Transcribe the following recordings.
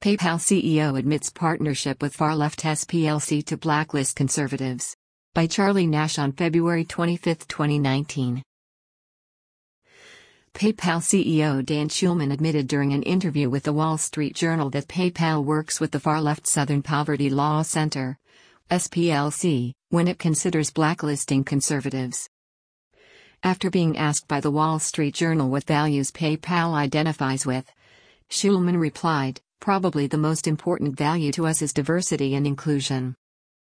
PayPal CEO admits partnership with far-left SPLC to blacklist conservatives. By Charlie Nash on February 25, 2019. PayPal CEO Dan Schulman admitted during an interview with The Wall Street Journal that PayPal works with the far-left Southern Poverty Law Center, SPLC, when it considers blacklisting conservatives. After being asked by The Wall Street Journal what values PayPal identifies with, Schulman replied, "Probably the most important value to us is diversity and inclusion.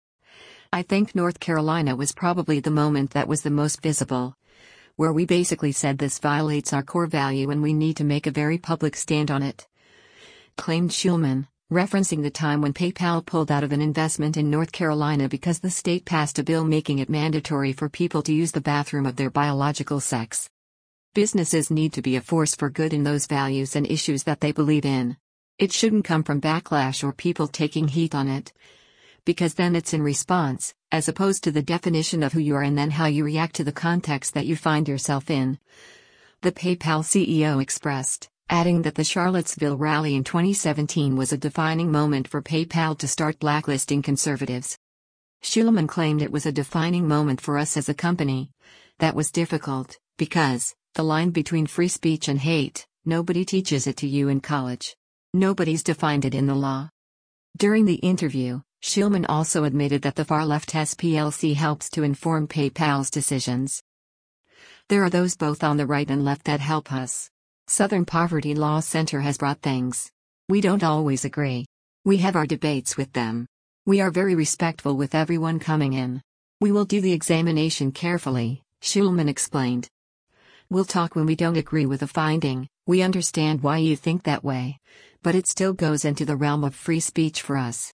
I think North Carolina was probably the moment that was the most visible, where we basically said this violates our core value and we need to make a very public stand on it," claimed Schulman, referencing the time when PayPal pulled out of an investment in North Carolina because the state passed a bill making it mandatory for people to use the bathroom of their biological sex. Businesses need to be a force for good in those values and issues that they believe in. It shouldn't come from backlash or people taking heat on it, because then it's in response, as opposed to the definition of who you are and then how you react to the context that you find yourself in, the PayPal CEO expressed, adding that the Charlottesville rally in 2017 was a defining moment for PayPal to start blacklisting conservatives. Schulman claimed it was a defining moment for us as a company. That was difficult, because the line between free speech and hate, nobody teaches it to you in college. Nobody's defined it in the law. During the interview, Schulman also admitted that the far-left SPLC helps to inform PayPal's decisions. "There are those both on the right and left that help us. Southern Poverty Law Center has brought things. We don't always agree. We have our debates with them. We are very respectful with everyone coming in. We will do the examination carefully," Schulman explained. "We'll talk when we don't agree with a finding. We understand why you think that way, but it still goes into the realm of free speech for us."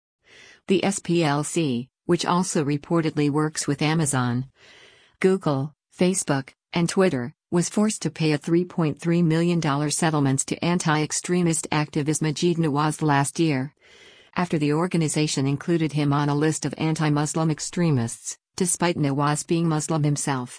The SPLC, which also reportedly works with Amazon, Google, Facebook, and Twitter, was forced to pay a $3.3 million settlements to anti-extremist activist Maajid Nawaz last year, after the organization included him on a list of anti-Muslim extremists, despite Nawaz being Muslim himself.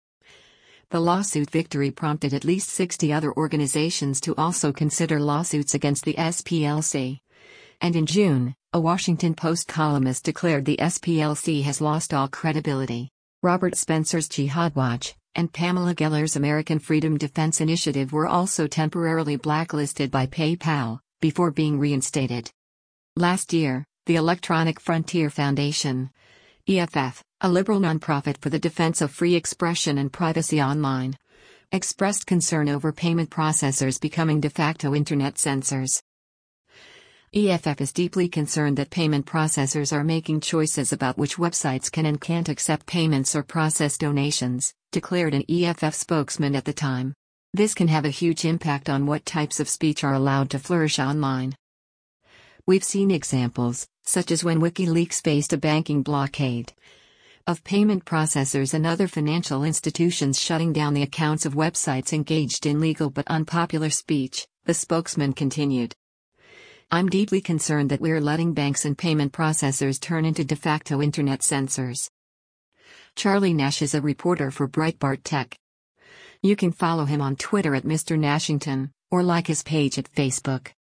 The lawsuit victory prompted at least 60 other organizations to also consider lawsuits against the SPLC. And in June, a Washington Post columnist declared the SPLC has lost all credibility. Robert Spencer's Jihad Watch and Pamela Geller's American Freedom Defense Initiative were also temporarily blacklisted by PayPal, before being reinstated. Last year, the Electronic Frontier Foundation, EFF, a liberal nonprofit for the defense of free expression and privacy online, expressed concern over payment processors becoming de facto internet censors. EFF is deeply concerned that payment processors are making choices about which websites can and can't accept payments or process donations, declared an EFF spokesman at the time. This can have a huge impact on what types of speech are allowed to flourish online. We've seen examples, such as when WikiLeaks faced a banking blockade, of payment processors and other financial institutions shutting down the accounts of websites engaged in legal but unpopular speech, the spokesman continued. "I'm deeply concerned that we're letting banks and payment processors turn into de facto internet censors." Charlie Nash is a reporter for Breitbart Tech. You can follow him on Twitter at Mr. Nashington, or like his page at Facebook.